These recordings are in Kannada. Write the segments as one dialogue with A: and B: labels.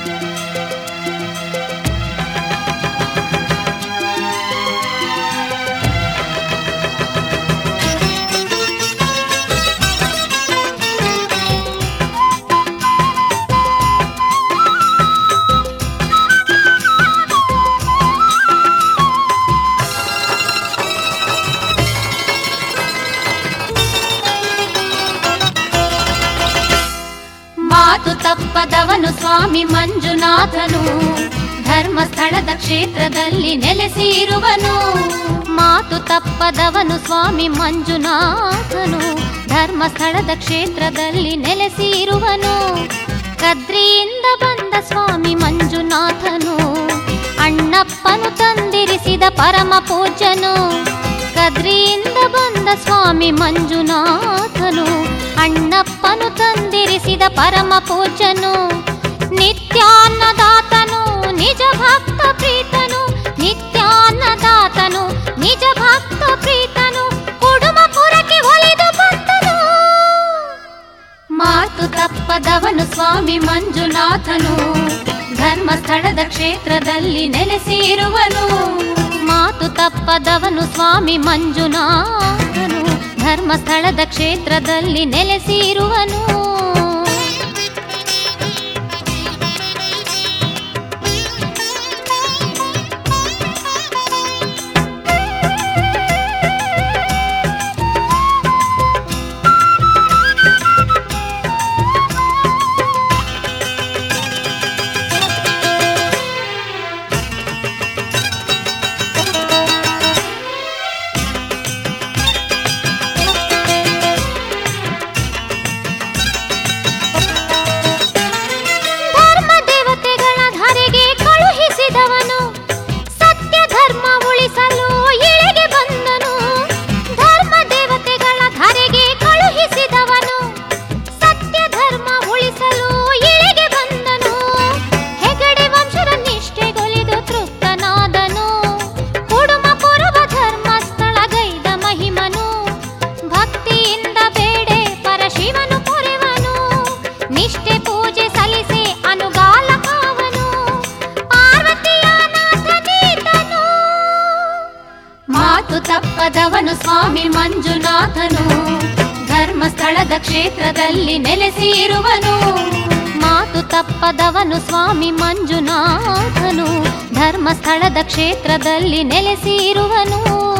A: ತಪ್ಪದವನು ಸ್ವಾಮಿ ಮಂಜುನಾಥನು ಧರ್ಮಸ್ಥಳದ ಕ್ಷೇತ್ರದಲ್ಲಿ ನೆಲೆಸಿರುವನು. ಮಾತು ತಪ್ಪದವನು ಸ್ವಾಮಿ ಮಂಜುನಾಥನು ಧರ್ಮಸ್ಥಳದ ಕ್ಷೇತ್ರದಲ್ಲಿ ನೆಲೆಸಿರುವನು. ಕದ್ರಿಯಿಂದ ಬಂದ ಸ್ವಾಮಿ ಮಂಜುನಾಥನು ಅಣ್ಣಪ್ಪನು ತಂದಿರಿಸಿದ ಪರಮ ಪೂಜ್ಯನು. ಕದ್ರಿಯಿಂದ ಬಂದ ಸ್ವಾಮಿ ಮಂಜುನಾಥನು ಅಣ್ಣಪ್ಪನು ತಂದಿರಿಸಿದ ಪರಮ ಪೂಜ್ಯನು. ನಿತ್ಯಾನ್ನದಾತನು ನಿಜ ಭಕ್ತ ಪ್ರೀತನು, ನಿತ್ಯಾನ್ನದಾತನು ನಿಜ ಭಕ್ತ ಪ್ರೀತನು, ಕುಡುಮಪುರಕ್ಕೆ ಒಲಿದು ಬಂದನು. ಮಾತು ತಪ್ಪದವನು ಸ್ವಾಮಿ ಮಂಜುನಾಥನು ಧರ್ಮಸ್ಥಳದ ಕ್ಷೇತ್ರದಲ್ಲಿ ನೆಲೆಸಿರುವನು. ಮಾತು ತಪ್ಪದವನು ಸ್ವಾಮಿ ಮಂಜುನಾಥನು ಧರ್ಮಸ್ಥಳದ ಕ್ಷೇತ್ರದಲ್ಲಿ ನೆಲೆಸಿರುವನು. ತಪ್ಪದವನು ಸ್ವಾಮಿ ಮಂಜುನಾಥನು ಧರ್ಮಸ್ಥಳದ ಕ್ಷೇತ್ರದಲ್ಲಿ ನೆಲೆಸಿರುವನು. ಮಾತು ತಪ್ಪದವನು ಸ್ವಾಮಿ ಮಂಜುನಾಥನು ಧರ್ಮಸ್ಥಳದ ಕ್ಷೇತ್ರದಲ್ಲಿ ನೆಲೆಸಿರುವನು.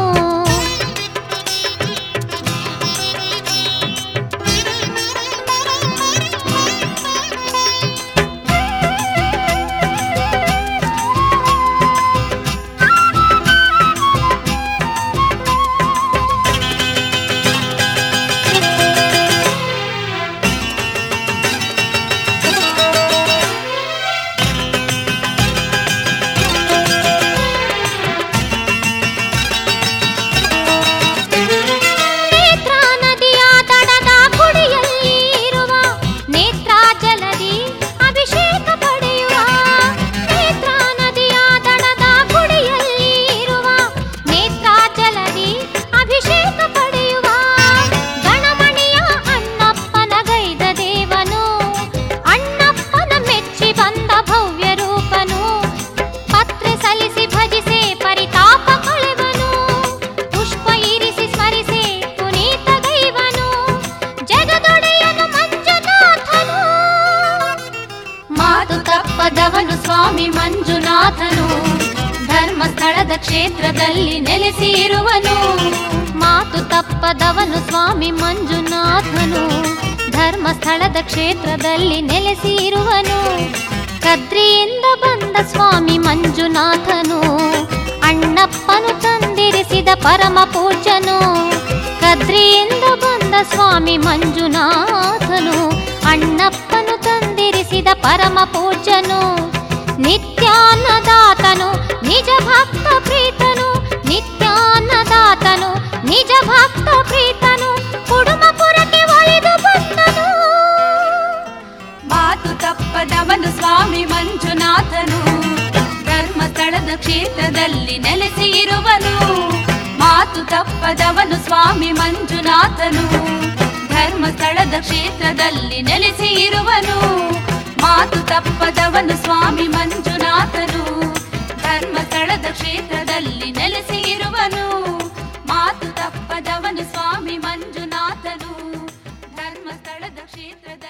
A: ತಪ್ಪದವನು ಸ್ವಾಮಿ ಮಂಜುನಾಥನು ಧರ್ಮಸ್ಥಳದ ಕ್ಷೇತ್ರದಲ್ಲಿ ನೆಲೆಸಿರುವನು. ಮಾತು ತಪ್ಪದವನು ಸ್ವಾಮಿ ಮಂಜುನಾಥನು ಧರ್ಮಸ್ಥಳದ ಕ್ಷೇತ್ರದಲ್ಲಿ ನೆಲೆಸಿರುವನು. ಕದ್ರಿಯಿಂದ ಬಂದ ಸ್ವಾಮಿ ಮಂಜುನಾಥನು ಅಣ್ಣಪ್ಪನು ತಂದಿರಿಸಿದ ಪರಮ ಪೂಜ್ಯನು. ಕದ್ರಿಯಿಂದ ಬಂದ ಸ್ವಾಮಿ ಮಂಜುನಾಥನು ಅಣ್ಣಪ್ಪನು ತಂದಿರಿಸಿದ ಪರಮ ಪೂಜ್ಯನು. ನಿತ್ಯಾನ್ನದಾತನು ನಿಜ ಭಕ್ತ ಪ್ರೀತನು, ನಿತ್ಯಾನ್ನದಾತನು ನಿಜ ಭಕ್ತ ಪ್ರೀತನು, ಕುಡುಮಪುರಕ್ಕೆ ಒಲಿದು ಬಂದನು. ಮಾತು ತಪ್ಪದವನು ಸ್ವಾಮಿ ಮಂಜುನಾಥನು ಧರ್ಮಸ್ಥಳದ ಕ್ಷೇತ್ರದಲ್ಲಿ ನೆಲೆಸಿರುವನು. ಮಾತು ತಪ್ಪದವನು ಸ್ವಾಮಿ ಮಂಜುನಾಥನು ಧರ್ಮಸ್ಥಳದ ಕ್ಷೇತ್ರದಲ್ಲಿ ನೆಲೆಸಿರುವನು. ಮಾತು ತಪ್ಪದವನು ಸ್ವಾಮಿ ಮಂಜುನಾಥನು ಧರ್ಮಸ್ಥಳದ ಕ್ಷೇತ್ರದಲ್ಲಿ ನೆಲೆಸಿ ಇರುವನು. ಮಾತು ತಪ್ಪದವನು ಸ್ವಾಮಿ ಮಂಜುನಾಥನು ಧರ್ಮಸ್ಥಳದ ಕ್ಷೇತ್ರದ